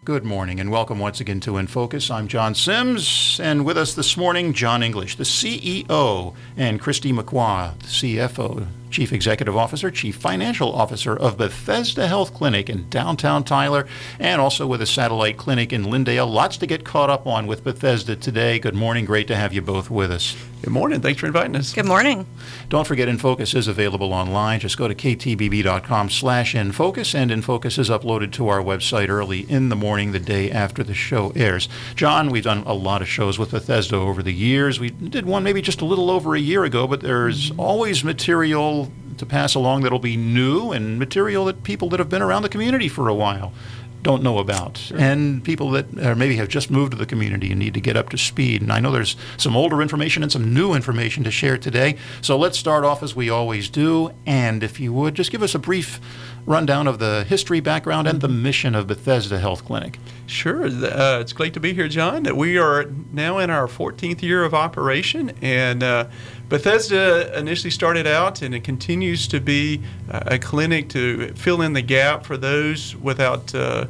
Good morning and welcome once again to In Focus. I'm John Sims, and with us this morning, John English, the CEO, and Christy McQuah, the CFO, Chief Executive Officer, Chief Financial Officer of Bethesda Health Clinic in downtown Tyler, and also with a satellite clinic in Lindale. Lots to get caught up on with Bethesda today. Good morning. Great to have you both with us. Good morning. Thanks for inviting us. Good morning. Don't forget, InFocus is available online. Just go to ktbb.com/InFocus, and InFocus is uploaded to our website early in the morning, the day after the show airs. John, we've done a lot of shows with Bethesda over the years. We did one maybe just a little over a year ago, but there's always material to pass along that'll be new and material that people that have been around the community for a while don't know about, sure. And people that maybe have just moved to the community and need to get up to speed. And I know there's some older information and some new information to share today. So let's start off as we always do. And if you would, just give us a brief rundown of the history, background, and the mission of Bethesda Health Clinic. Sure. It's great to be here, John. We are now in our 14th year of operation, and Bethesda initially started out, and it continues to be a clinic to fill in the gap for those without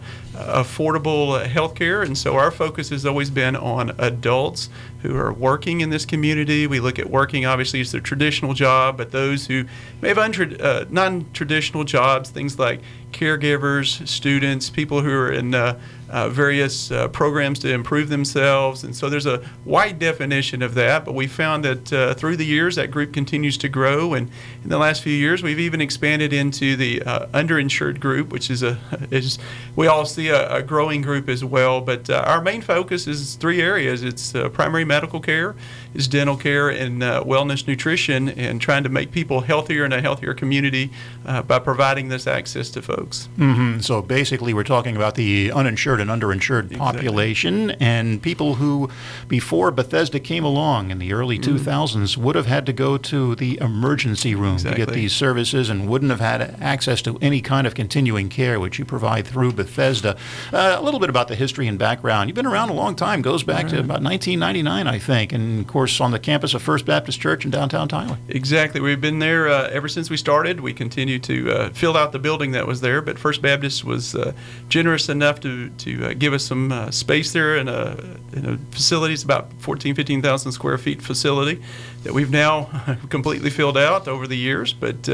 affordable health care. And so our focus has always been on adults who are working in this community. We look at working, obviously, as their traditional job, but those who may have non-traditional jobs, things like caregivers, students, people who are in various programs to improve themselves. And so there's a wide definition of that, but we found that through the years that group continues to grow, and in the last few years we've even expanded into the underinsured group, which is we all see a growing group as well. But our main focus is three areas. It's primary medical care, is dental care, and wellness nutrition, and trying to make people healthier in a healthier community by providing this access to folks. Mm-hmm. So basically we're talking about the uninsured and underinsured population, and people who before Bethesda came along in the early 2000s would have had to go to the emergency room to get these services and wouldn't have had access to any kind of continuing care, which you provide through Bethesda. A little bit about the history and background. You've been around a long time, goes back to about 1999, I think, and of course on the campus of First Baptist Church in downtown Tyler. Exactly. We've been there ever since we started. We continue to fill out the building that was there, but First Baptist was generous enough to give us some space there in a facility. It's about 15,000 square feet facility that we've now completely filled out over the years, but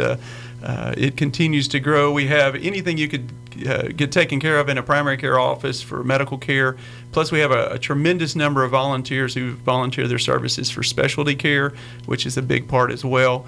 it continues to grow. We have anything you could get taken care of in a primary care office for medical care. Plus, we have a tremendous number of volunteers who volunteer their services for specialty care, which is a big part as well.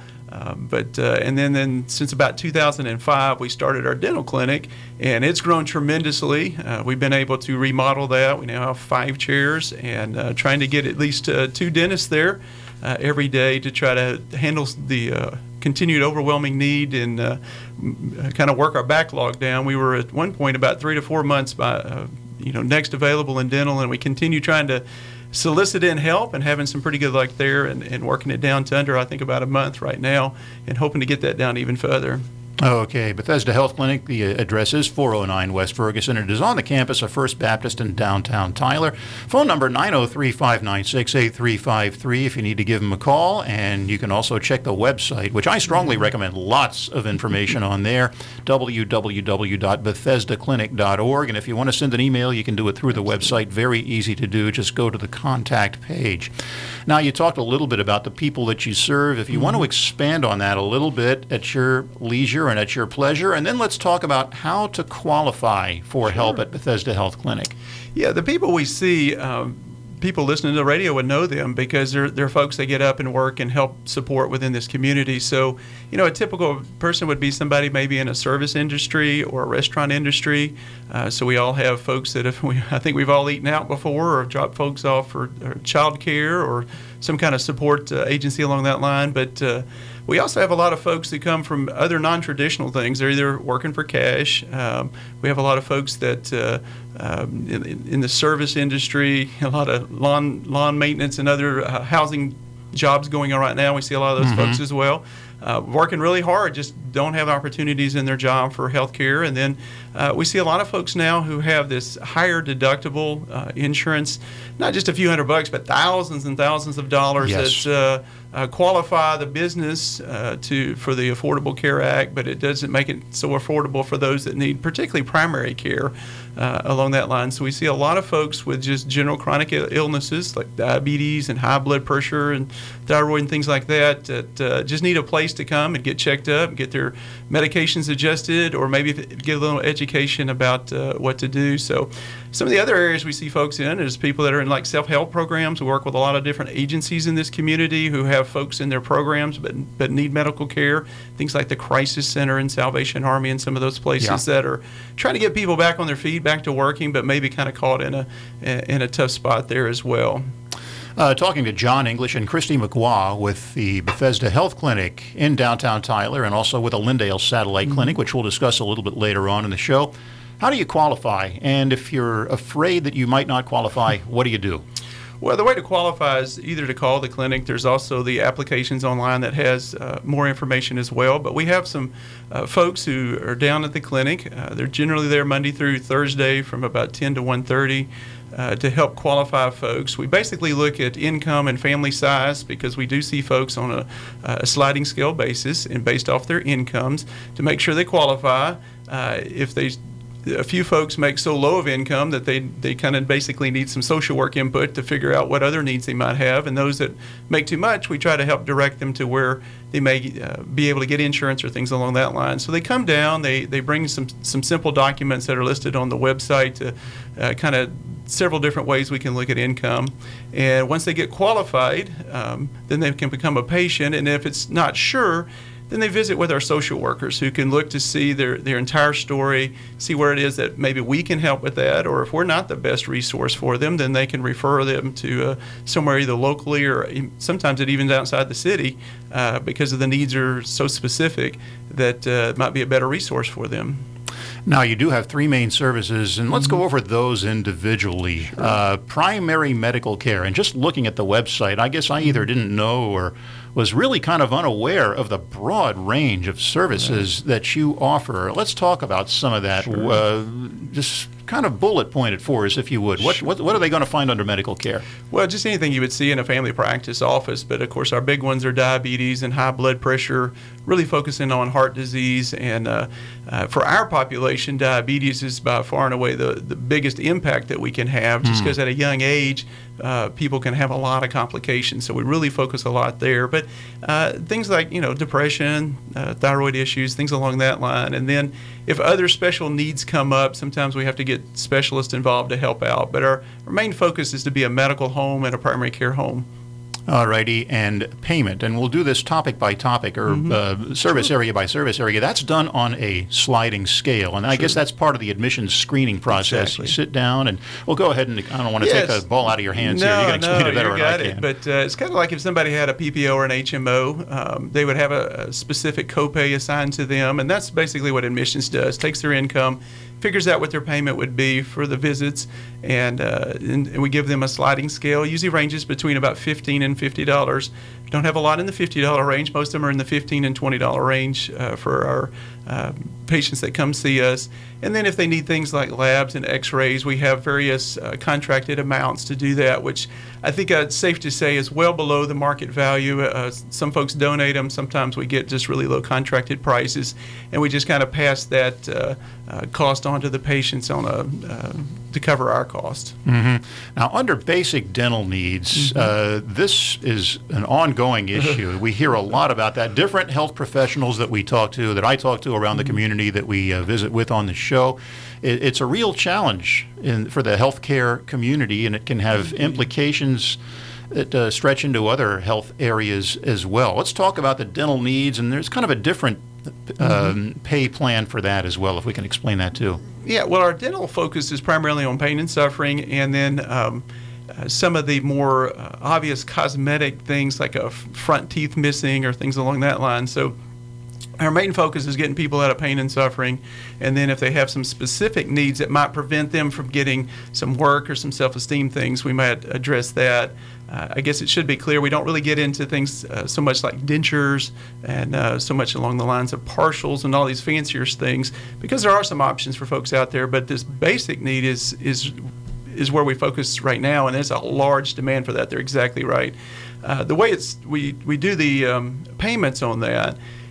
And then since about 2005, we started our dental clinic, and it's grown tremendously. We've been able to remodel that. We now have 5 chairs, and trying to get at least 2 dentists there every day to try to handle the continued overwhelming need and kind of work our backlog down. We were at one point about 3 to 4 months by next available in dental, and we continue trying to solicit in help and having some pretty good luck there, and working it down to under, I think, about a month right now, and hoping to get that down even further. Okay, Bethesda Health Clinic, the address is 409 West Ferguson. It is on the campus of First Baptist in downtown Tyler. Phone number 903-596-8353 if you need to give them a call. And you can also check the website, which I strongly recommend. Lots of information on there, www.bethesdaclinic.org. And if you want to send an email, you can do it through the website. Very easy to do. Just go to the contact page. Now, you talked a little bit about the people that you serve. If you want to expand on that a little bit at your leisure and at your pleasure, and then let's talk about how to qualify for help at Bethesda Health Clinic. Yeah, the people we see, people listening to the radio would know them because they're folks that get up and work and help support within this community. So, a typical person would be somebody maybe in a service industry or a restaurant industry. So we all have folks that I think we've all eaten out before or dropped folks off for child care or some kind of support agency along that line. But we also have a lot of folks that come from other non-traditional things. They're either working for cash. We have a lot of folks that in the service industry, a lot of lawn maintenance and other housing jobs going on right now. We see a lot of those folks as well. Working really hard, just don't have opportunities in their job for health care. And then we see a lot of folks now who have this higher deductible insurance, not just a few $100, but thousands and thousands of dollars that qualify the business for the Affordable Care Act, but it doesn't make it so affordable for those that need particularly primary care. along that line. So we see a lot of folks with just general chronic illnesses like diabetes and high blood pressure and thyroid and things like that just need a place to come and get checked up, get their medications adjusted, or maybe get a little education about what to do. So some of the other areas we see folks in is people that are in like self-help programs. We work with a lot of different agencies in this community who have folks in their programs but need medical care. Things like the Crisis Center and Salvation Army and some of those places that are trying to get people back on their feet, back to working, but maybe kind of caught in a tough spot there as well. Talking to John English and Christy McGuah with the Bethesda Health Clinic in downtown Tyler, and also with a Lindale Satellite Clinic, which we'll discuss a little bit later on in the show. How do you qualify? And if you're afraid that you might not qualify, what do you do? Well, the way to qualify is either to call the clinic. There's also the applications online that has more information as well. But we have some folks who are down at the clinic. They're generally there Monday through Thursday from about 10 to 1:30 to help qualify folks. We basically look at income and family size because we do see folks on a sliding scale basis and based off their incomes to make sure they qualify. If a few folks make so low of income that they kind of basically need some social work input to figure out what other needs they might have. And those that make too much, we try to help direct them to where they may be able to get insurance or things along that line. So they come down, they bring some simple documents that are listed on the website to kind of several different ways we can look at income. And once they get qualified, then they can become a patient. And if it's not sure, then they visit with our social workers who can look to see their entire story, see where it is that maybe we can help with that, or if we're not the best resource for them, then they can refer them to somewhere either locally or sometimes it even outside the city because of the needs are so specific that it might be a better resource for them. Now, you do have three main services, and let's go over those individually. Sure. Primary medical care, and just looking at the website, I guess I either didn't know or was really kind of unaware of the broad range of services that you offer. Let's talk about some of that. Sure. Just kind of bullet point it for us, if you would. What are they going to find under medical care? Well, just anything you would see in a family practice office, but of course our big ones are diabetes and high blood pressure, really focusing on heart disease. And for our population, diabetes is by far and away the biggest impact that we can have, just because at a young age, people can have a lot of complications. So we really focus a lot there. But things like, depression, thyroid issues, things along that line. And then if other special needs come up, sometimes we have to get specialists involved to help out. But our main focus is to be a medical home and a primary care home. Alrighty, and payment, and we'll do this topic by topic or service area by service area. That's done on a sliding scale, and I guess that's part of the admissions screening process. Exactly. You sit down, and we'll go ahead and I don't want to take the ball out of your hands here. You can explain it better than I can. But it's kind of like if somebody had a PPO or an HMO, they would have a specific copay assigned to them, and that's basically what admissions does. Takes their income, figures out what their payment would be for the visits, and we give them a sliding scale. Usually ranges between about $15 and $50. Don't have a lot in the $50 range. Most of them are in the $15 and $20 range for our patients that come see us. And then if they need things like labs and x-rays, we have various contracted amounts to do that, which I think it's safe to say is well below the market value. Some folks donate them. Sometimes we get just really low contracted prices, and we just kind of pass that cost on to the patients to cover our cost. Now, under basic dental needs, this is an ongoing issue. We hear a lot about that. Different health professionals that I talk to around the community that we visit with on the show. It's a real challenge for the healthcare community, and it can have implications that stretch into other health areas as well. Let's talk about the dental needs, and there's kind of a different pay plan for that as well, if we can explain that too. Yeah, well, our dental focus is primarily on pain and suffering, and then some of the more obvious cosmetic things like a front teeth missing or things along that line. So our main focus is getting people out of pain and suffering, and then if they have some specific needs that might prevent them from getting some work or some self-esteem things, we might address that. I guess it should be clear we don't really get into things so much like dentures and so much along the lines of partials and all these fancier things, because there are some options for folks out there, but this basic need is where we focus right now, and there's a large demand for that. They're exactly right. The way we do the payments on that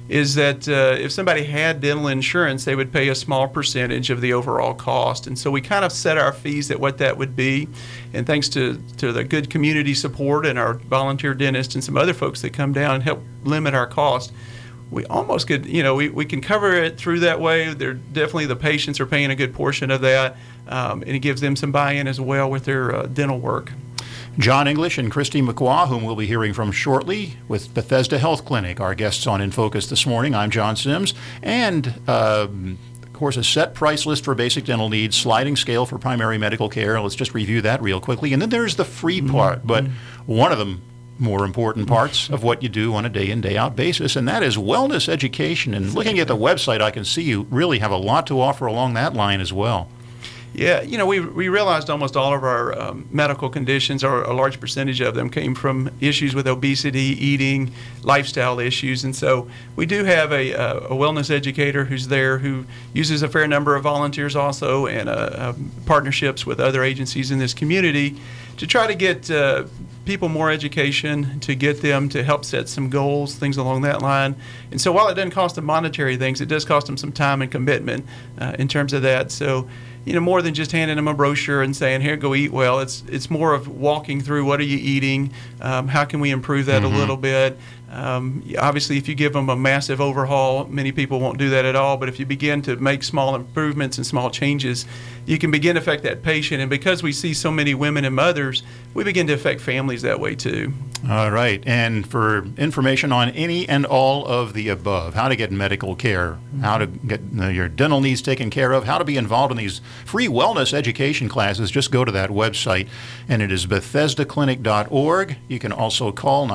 is that if somebody had dental insurance, they would pay a small percentage of the overall cost. And so we kind of set our fees at what that would be. And thanks to the good community support and our volunteer dentists and some other folks that come down and help limit our cost, we almost could, we can cover it through that way. They're definitely, the patients are paying a good portion of that, and it gives them some buy-in as well with their dental work. John English and Christy McQuah, whom we'll be hearing from shortly, with Bethesda Health Clinic, our guests on In Focus this morning. I'm John Sims. And, of course, a set price list for basic dental needs, sliding scale for primary medical care. Let's just review that real quickly. And then there's the free part, but one of the more important parts of what you do on a day-in, day-out basis, and that is wellness education. And looking at the website, I can see you really have a lot to offer along that line as well. Yeah, we realized almost all of our medical conditions, or a large percentage of them, came from issues with obesity, eating, lifestyle issues. And so we do have a wellness educator who's there, who uses a fair number of volunteers also, and partnerships with other agencies in this community to try to get people more education, to get them to help set some goals, things along that line. And so while it doesn't cost them monetary things, it does cost them some time and commitment in terms of that. So more than just handing them a brochure and saying, here, go eat well. It's more of walking through, what are you eating? How can we improve that a little bit? Obviously, if you give them a massive overhaul, many people won't do that at all. But if you begin to make small improvements and small changes, you can begin to affect that patient. And because we see so many women and mothers, we begin to affect families that way too. All right. And for information on any and all of the above, how to get medical care, how to get your dental needs taken care of, how to be involved in these free wellness education classes, just go to that website. And it is BethesdaClinic.org. You can also call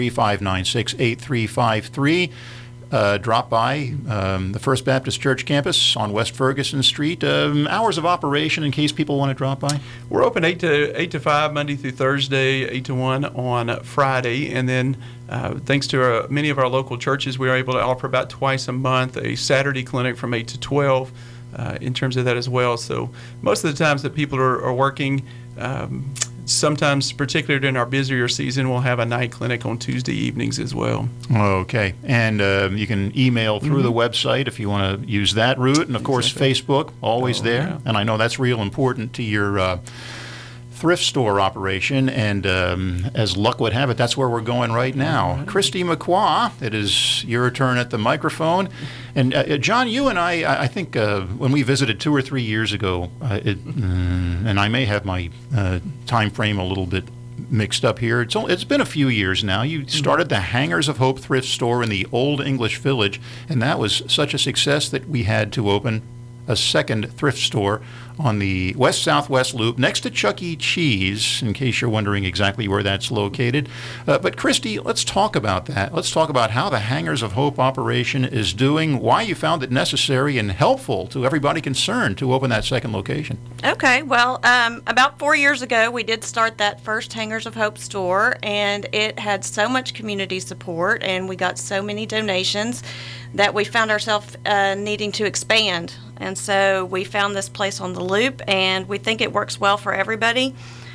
903-596-8353. Drop by the First Baptist Church campus on West Ferguson Street. Hours of operation in case people want to drop by? We're open 8 to 5 Monday through Thursday, 8 to 1 on Friday. And then thanks to many of our local churches, we are able to offer about twice a month a Saturday clinic from 8 to 12 in terms of that as well. So most of the times that people are working, sometimes, particularly during our busier season, we'll have a night clinic on Tuesday evenings as well. Okay. And you can email through the website if you want to use that route. And, of course, Facebook, always there. Yeah. And I know that's real important to your thrift store operation. And as luck would have it, that's where we're going right now. Christy McQuah, it is your turn at the microphone. And, John, you and I think when we visited 2 or 3 years ago, and I may have my time frame a little bit mixed up here. It's been a few years now. You started the Hangers of Hope thrift store in the Old English Village, and that was such a success that we had to open a second thrift store on the west-southwest loop next to Chuck E. Cheese, in case you're wondering exactly where that's located. But Christy, let's talk about that. Let's talk about how the Hangers of Hope operation is doing, why you found it necessary and helpful to everybody concerned to open that second location. Okay, well, about 4 years ago, we did start that first Hangers of Hope store, and it had so much community support, and we got so many donations that we found ourselves needing to expand. And so we found this place on the loop, and we think it works well for everybody.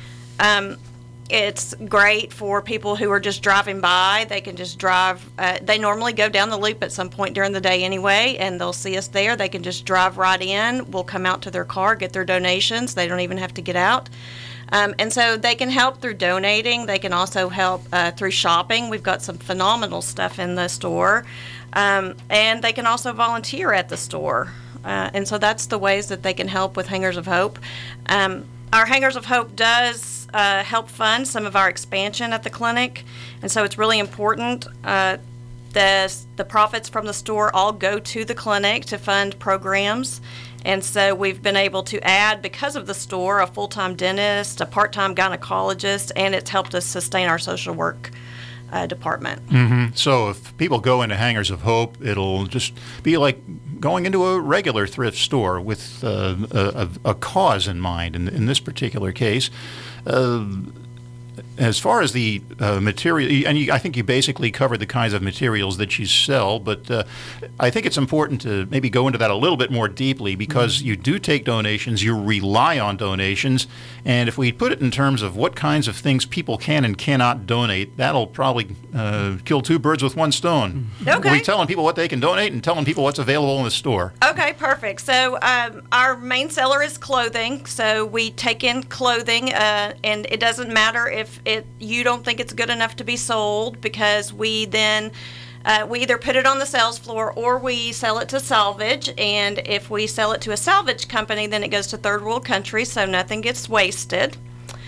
It's great for people who are just driving by. They can just drive. They normally go down the loop at some point during the day anyway, and they'll see us there. They can just drive right in. We'll come out to their car, get their donations. They don't even have to get out. And so they can help through donating. They can also help through shopping. We've got some phenomenal stuff in the store. And they can also volunteer at the store. And so that's the ways that they can help with Hangers of Hope. Our Hangers of Hope does help fund some of our expansion at the clinic, and so it's really important. The profits from the store all go to the clinic to fund programs, and so we've been able to add, because of the store, a full-time dentist, a part-time gynecologist, and it's helped us sustain our social work department. So if people go into Hangers of Hope, it'll just be like going into a regular thrift store with a cause in mind. In this particular case, as far as the material, and I think you basically covered the kinds of materials that you sell, but I think it's important to maybe go into that a little bit more deeply, because you do take donations, you rely on donations, and if we put it in terms of what kinds of things people can and cannot donate, that'll probably kill two birds with one stone. Okay. We're telling people what they can donate and telling people what's available in the store. Okay, perfect. So our main seller is clothing. So we take in clothing, and it doesn't matter if you don't think it's good enough to be sold, because we then we either put it on the sales floor or we sell it to salvage. And if we sell it to a salvage company, then it goes to third world countries, so nothing gets wasted.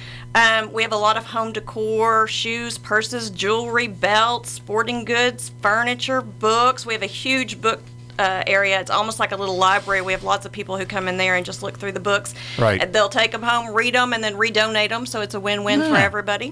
We have a lot of home decor, shoes, purses, jewelry, belts, sporting goods, furniture, books. We have a huge book area. It's almost like a little library. We have lots of people who come in there and just look through the books. Right. And they'll take them home, read them, and then redonate them, so it's a win-win for everybody.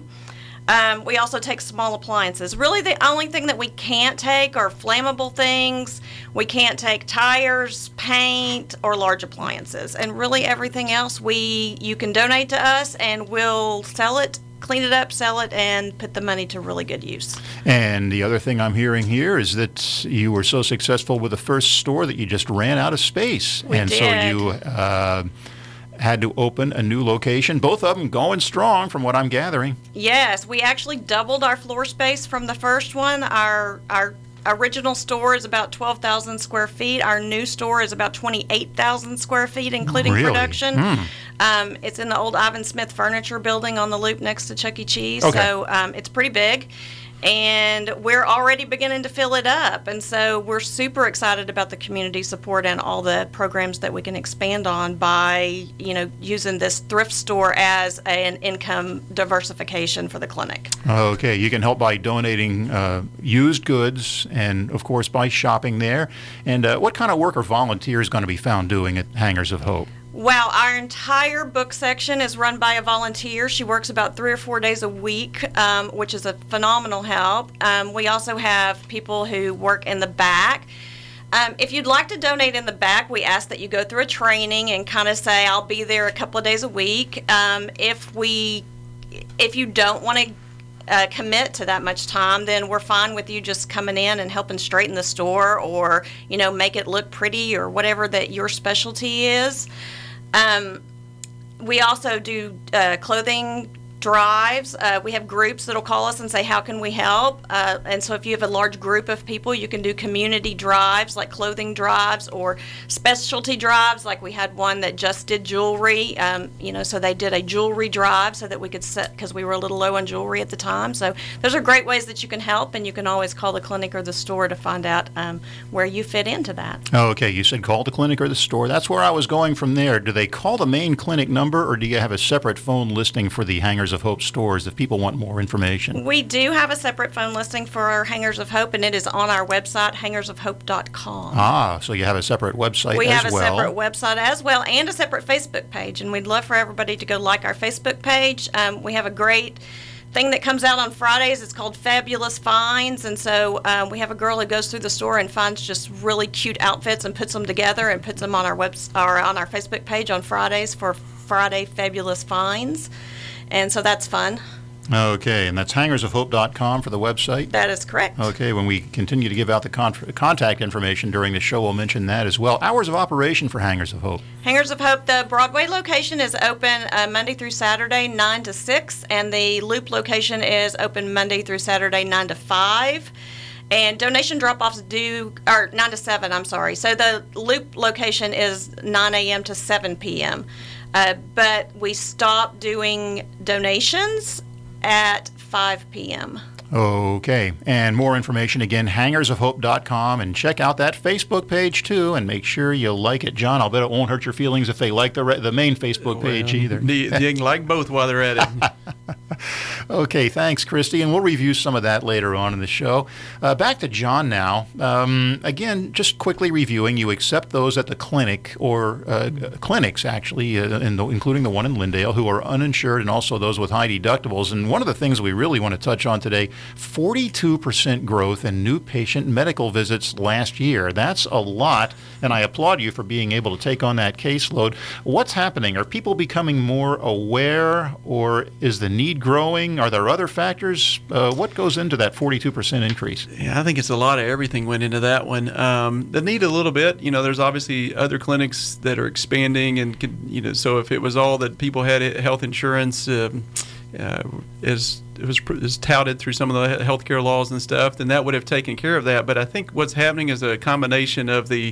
We also take small appliances. Really, the only thing that we can't take are flammable things. We can't take tires, paint, or large appliances. And really, everything else you can donate to us, and we'll sell it, clean it up, sell it, and put the money to really good use. And the other thing I'm hearing here is that you were so successful with the first store that you just ran out of space. We and did. So you had to open a new location, both of them going strong from what I'm gathering. Yes, we actually doubled our floor space from the first one. Our original store is about 12,000 square feet. Our new store is about 28,000 square feet, including Really? production. It's in the old Ivan Smith Furniture building on the loop next to Chuck E. Cheese. Okay. So it's pretty big. And we're already beginning to fill it up. And so we're super excited about the community support and all the programs that we can expand on by, using this thrift store as an income diversification for the clinic. Okay, you can help by donating used goods and, of course, by shopping there. And what kind of work are volunteers going to be found doing at Hangers of Hope? Well, our entire book section is run by a volunteer. She works about 3 or 4 days a week, which is a phenomenal help. We also have people who work in the back. If you'd like to donate in the back, we ask that you go through a training and kind of say, I'll be there a couple of days a week. If you don't want to commit to that much time, then we're fine with you just coming in and helping straighten the store, or make it look pretty, or whatever that your specialty is. We also do clothing drives. We have groups that'll call us and say, how can we help? And so if you have a large group of people, you can do community drives, like clothing drives, or specialty drives, like we had one that just did jewelry. So they did a jewelry drive so that we could set, because we were a little low on jewelry at the time. So those are great ways that you can help, and you can always call the clinic or the store to find out where you fit into that. Okay, you said call the clinic or the store. That's where I was going from there. Do they call the main clinic number, or do you have a separate phone listing for the Hangers of Hope stores if people want more information? We do have a separate phone listing for our Hangers of Hope, and it is on our website, hangersofhope.com. So you have a separate website We as have a well. separate website as well, and a separate Facebook page, and we'd love for everybody to go like our Facebook page. We have a great thing that comes out on Fridays. It's called Fabulous Finds, and so we have a girl who goes through the store and finds just really cute outfits and puts them together and puts them on our on our Facebook page on Fridays for Friday Fabulous Finds. And so that's fun. Okay, and that's hangersofhope.com for the website? That is correct. Okay, when we continue to give out the contact information during the show, we'll mention that as well. Hours of operation for Hangers of Hope. Hangers of Hope, the Broadway location is open Monday through Saturday, 9 to 6, and the Loop location is open Monday through Saturday, 9 to 5. And donation drop-offs or 9 to 7, I'm sorry. So the Loop location is 9 a.m. to 7 p.m., but we stop doing donations at 5 p.m. Okay, and more information again, hangersofhope.com, and check out that Facebook page too, and make sure you like it. John, I'll bet it won't hurt your feelings if they like the main Facebook page either. You can like both while they're at it. Okay, thanks, Christy, and we'll review some of that later on in the show. Back to John now. Again, just quickly reviewing, you accept those at the clinic, or clinics actually, including the one in Lindale, who are uninsured, and also those with high deductibles. And one of the things we really want to touch on today, 42% growth in new patient medical visits last year. That's a lot, and I applaud you for being able to take on that caseload. What's happening? Are people becoming more aware, or is the need growing? Are there other factors? What goes into that 42% increase? Yeah, I think it's a lot of everything went into that one. The need a little bit, there's obviously other clinics that are expanding, and so if it was all that people had health insurance, as it was touted through some of the healthcare laws and stuff, then that would have taken care of that. But I think what's happening is a combination of the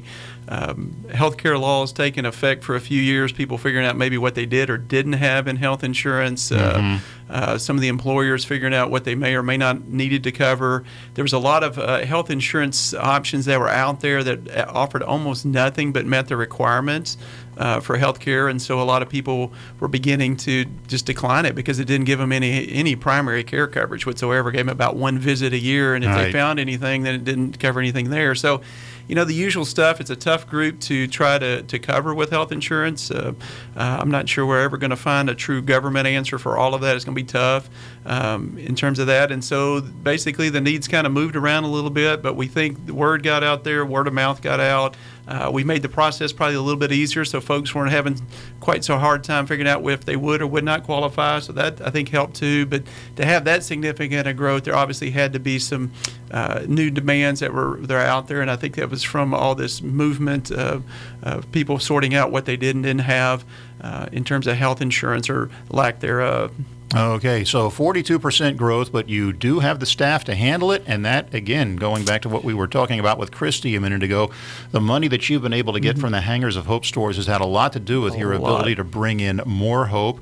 healthcare laws taking effect for a few years, people figuring out maybe what they did or didn't have in health insurance, some of the employers figuring out what they may or may not needed to cover. There was a lot of health insurance options that were out there that offered almost nothing but met the requirements for healthcare, and so a lot of people were beginning to just decline it because it didn't give them any primary care coverage whatsoever. It gave them about one visit a year, and if they found anything, then it didn't cover anything there. So, the usual stuff. It's a tough group to try to cover with health insurance. I'm not sure we're ever going to find a true government answer for all of that. It's going to be tough in terms of that. And so basically the needs kind of moved around a little bit, but we think the word got out there, word of mouth got out. We made the process probably a little bit easier, so folks weren't having quite so hard time figuring out if they would or would not qualify. So that, I think, helped too. But to have that significant a growth, there obviously had to be some new demands that were out there, and I think that was from all this movement of people sorting out what they did and didn't have in terms of health insurance or lack thereof. Okay, so 42% growth, but you do have the staff to handle it, and that, again, going back to what we were talking about with Christy a minute ago, the money that you've been able to get from the Hangers of Hope stores has had a lot to do with your ability to bring in more hope,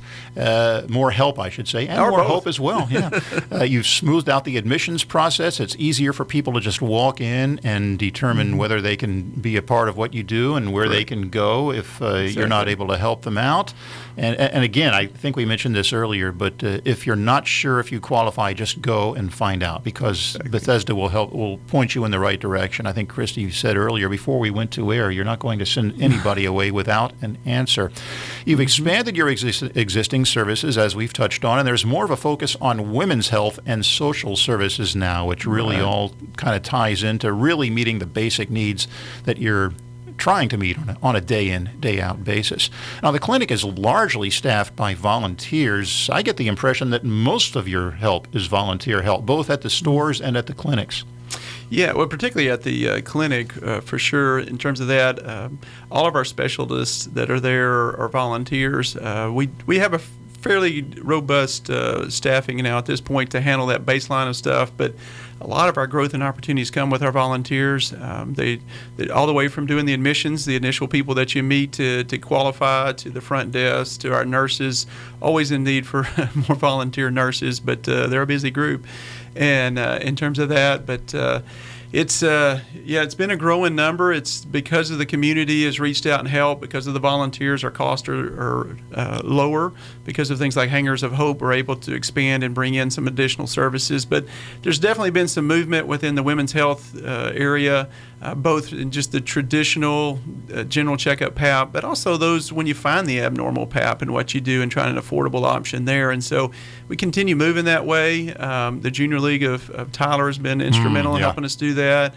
more help, I should say, and more hope as well. Yeah, you've smoothed out the admissions process. It's easier for people to just walk in and determine whether they can be a part of what you do and where they can go if you're not able to help them out. And again, I think we mentioned this earlier, but if you're not sure if you qualify, just go and find out, because Bethesda will point you in the right direction. I think Christy said earlier, before we went to air, you're not going to send anybody away without an answer. You've expanded your existing services, as we've touched on, and there's more of a focus on women's health and social services now, which really all kind of ties into really meeting the basic needs that you're trying to meet on a day-in, day-out basis. Now, the clinic is largely staffed by volunteers. I get the impression that most of your help is volunteer help, both at the stores and at the clinics. Yeah, well, particularly at the clinic, for sure. In terms of that, all of our specialists that are there are volunteers. We have a fairly robust staffing now at this point to handle that baseline of stuff, but a lot of our growth and opportunities come with our volunteers. They all the way from doing the admissions, the initial people that you meet to qualify, to the front desk, to our nurses. Always in need for more volunteer nurses, but they're a busy group. And in terms of that, but it's been a growing number. It's because of the community has reached out and helped. Because of the volunteers, our costs are lower. Because of things like Hangers of Hope, we're able to expand and bring in some additional services. But there's definitely been some movement within the women's health area, both in just the traditional general checkup PAP, but also those when you find the abnormal PAP and what you do and trying an affordable option there. And so we continue moving that way. The Junior League of Tyler has been instrumental in helping us do that.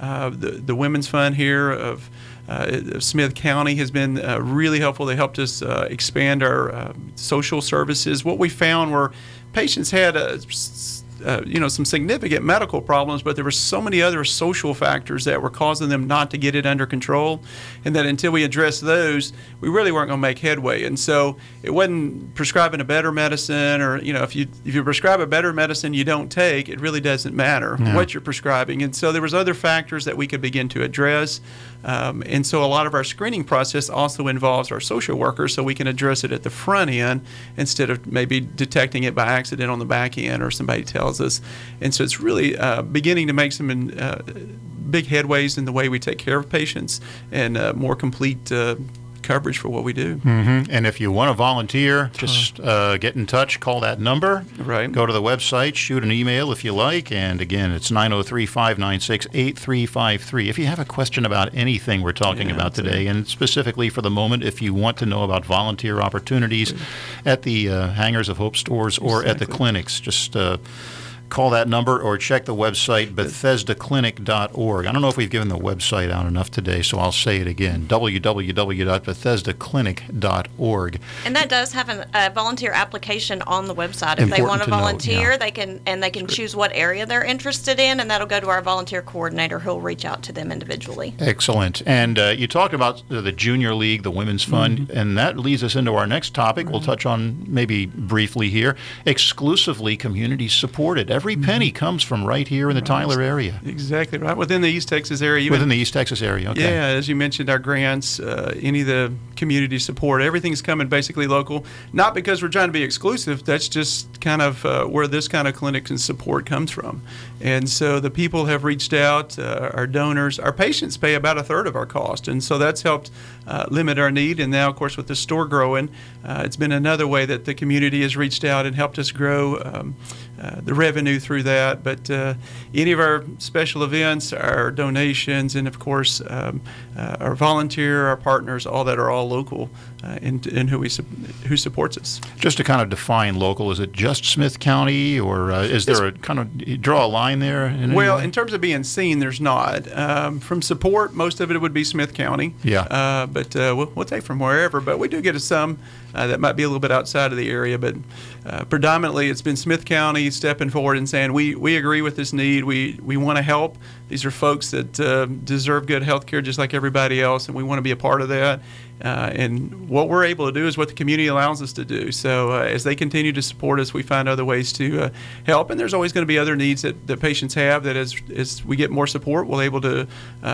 The Women's Fund here of Smith County has been really helpful. They helped us expand our social services. What we found were patients had some significant medical problems, but there were so many other social factors that were causing them not to get it under control, and that until we addressed those, we really weren't going to make headway. And so it wasn't prescribing a better medicine, or if you prescribe a better medicine you don't take, it really doesn't matter what you're prescribing. And so there was other factors that we could begin to address. And so a lot of our screening process also involves our social workers, so we can address it at the front end instead of maybe detecting it by accident on the back end or somebody tells us. And so it's really beginning to make some big headways in the way we take care of patients and more complete coverage for what we do. And if you want to volunteer, just get in touch, call that number, go to the website, shoot an email if you like, and again, it's 903-596-8353. If you have a question about anything we're talking about today, and specifically for the moment, if you want to know about volunteer opportunities at the Hangers of Hope stores or at the clinics, just call that number or check the website, BethesdaClinic.org. I don't know if we've given the website out enough today, so I'll say it again, www.BethesdaClinic.org. And that does have a volunteer application on the website. If they Important want to to note, volunteer, yeah. they can choose what area they're interested in, and that'll go to our volunteer coordinator, who'll reach out to them individually. Excellent. And you talked about the Junior League, the Women's Fund, and that leads us into our next topic. We'll touch on maybe briefly here. Exclusively community supported. Every penny comes from right here in the Tyler area. Exactly right. Within the East Texas area. Within the East Texas area, okay. Yeah, as you mentioned, our grants, any of the community support, everything's coming basically local. Not because we're trying to be exclusive, that's just kind of where this kind of clinic and support comes from. And so the people have reached out, our donors, our patients pay about a third of our cost, and so that's helped limit our need. And now, of course, with the store growing, it's been another way that the community has reached out and helped us grow the revenue through that. But any of our special events, our donations, and of course our volunteer, our partners, all that are all local in who supports us. Just to kind of define local, is it just Smith County, or is there a kind of draw a line there? Well, in terms of being seen, there's not. From support, most of it would be Smith County. Yeah. But we'll take from wherever. But we do get some that might be a little bit outside of the area. But predominantly, it's been Smith County stepping forward and saying, we agree with this need. We want to help. These are folks that deserve good health care just like everybody else, and we want to be a part of that. And what we're able to do is what the community allows us to do. So as they continue to support us, we find other ways to help. And there's always going to be other needs that patients have that as we get more support, we'll able to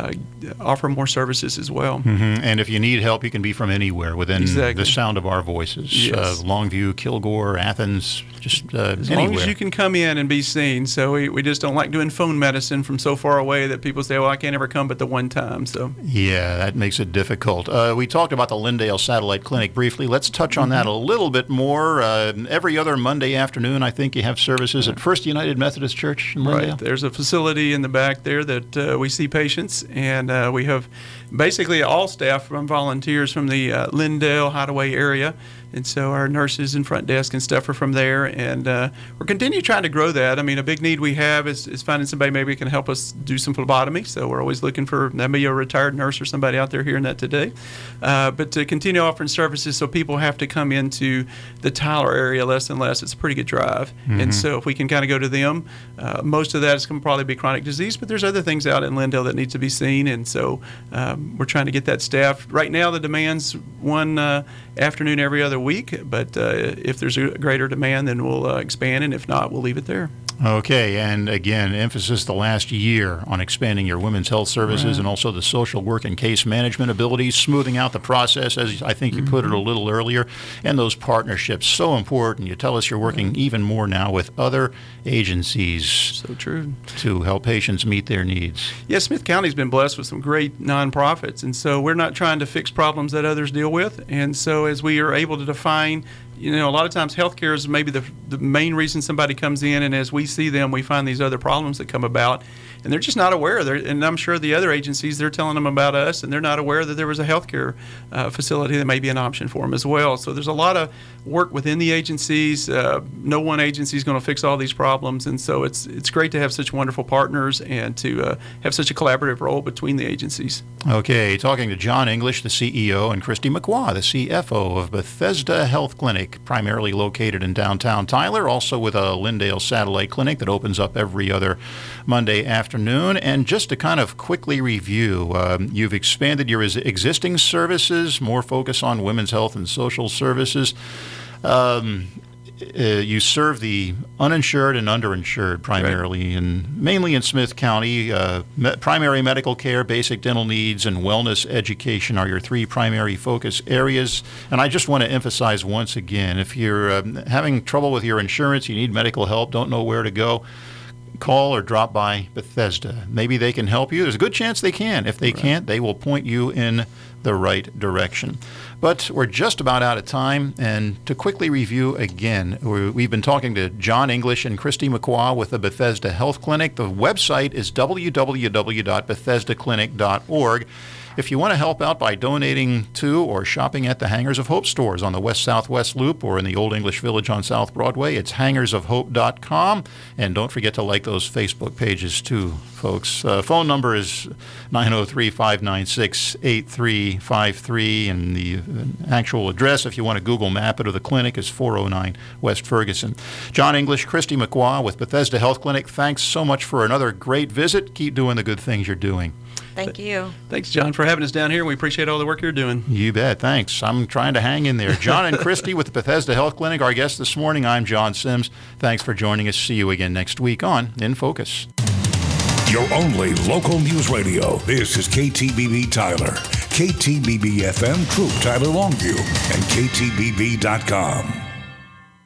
offer more services as well. Mm-hmm. And if you need help, you can be from anywhere within Exactly. the sound of our voices. Yes. Longview, Kilgore, Athens, just As anywhere. long as you can come in and be seen. So we just don't like doing phone medicine from so far away that people say, well, I can't ever come but the one time. So Yeah, that makes it difficult. We talked about the Lindale Satellite Clinic briefly. Let's touch on that a little bit more. Every other Monday afternoon, I think you have services at First United Methodist Church in Lindale. Right. There's a facility in the back there that we see patients, and we have basically all staff from volunteers from the Lindale, Hideaway area. And so our nurses and front desk and stuff are from there, and we're continuing trying to grow that. I mean, a big need we have is finding somebody maybe can help us do some phlebotomy. So we're always looking for maybe a retired nurse or somebody out there hearing that today. But to continue offering services so people have to come into the Tyler area less and less, it's a pretty good drive. Mm-hmm. And so if we can kind of go to them, most of that is going to probably be chronic disease, but there's other things out in Lindale that need to be seen. And so we're trying to get that staffed. Right now, the demand's one afternoon every other week, but if there's a greater demand, then we'll expand, and if not, we'll leave it there. Okay, and again, emphasis the last year on expanding your women's health services and also the social work and case management abilities, smoothing out the process, as I think you put it a little earlier, and those partnerships, so important. You tell us you're working even more now with other agencies. So true. To help patients meet their needs. Yeah, Smith County's been blessed with some great nonprofits, and so we're not trying to fix problems that others deal with. And so as we are able to define, you know, a lot of times healthcare is maybe the main reason somebody comes in, and as we see them, we find these other problems that come about, and they're just not aware. And I'm sure the other agencies, they're telling them about us, and they're not aware that there was a healthcare facility that may be an option for them as well. So there's a lot of work within the agencies. No one agency is going to fix all these problems, and so it's great to have such wonderful partners and to have such a collaborative role between the agencies. Okay, talking to John English, the CEO, and Christy McQuah, the CFO of Bethesda Health Clinic, primarily located in downtown Tyler, also with a Lindale Satellite Clinic that opens up every other Monday afternoon. And just to kind of quickly review, you've expanded your existing services, more focus on women's health and social services. You serve the uninsured and underinsured primarily, and mainly in Smith County. Primary medical care, basic dental needs, and wellness education are your three primary focus areas. And I just want to emphasize once again, if you're having trouble with your insurance, you need medical help, don't know where to go, call or drop by Bethesda. Maybe they can help you. There's a good chance they can. If they can't, they will point you in the right direction. But we're just about out of time, and to quickly review again, we've been talking to John English and Christy McQuah with the Bethesda Health Clinic. The website is www.BethesdaClinic.org. If you want to help out by donating to or shopping at the Hangers of Hope stores on the West-Southwest Loop or in the Old English Village on South Broadway, it's hangersofhope.com. And don't forget to like those Facebook pages too, folks. Phone number is 903-596-8353, and the actual address, if you want to Google map it, of the clinic is 409 West Ferguson. John English, Christy McQuah with Bethesda Health Clinic, thanks so much for another great visit. Keep doing the good things you're doing. Thank you. Thanks, John, for having us down here. We appreciate all the work you're doing. You bet. Thanks. I'm trying to hang in there. John and Christy with the Bethesda Health Clinic, our guest this morning. I'm John Sims. Thanks for joining us. See you again next week on In Focus. Your only local news radio. This is KTBB Tyler, KTBB FM Troop Tyler Longview, and KTBB.com.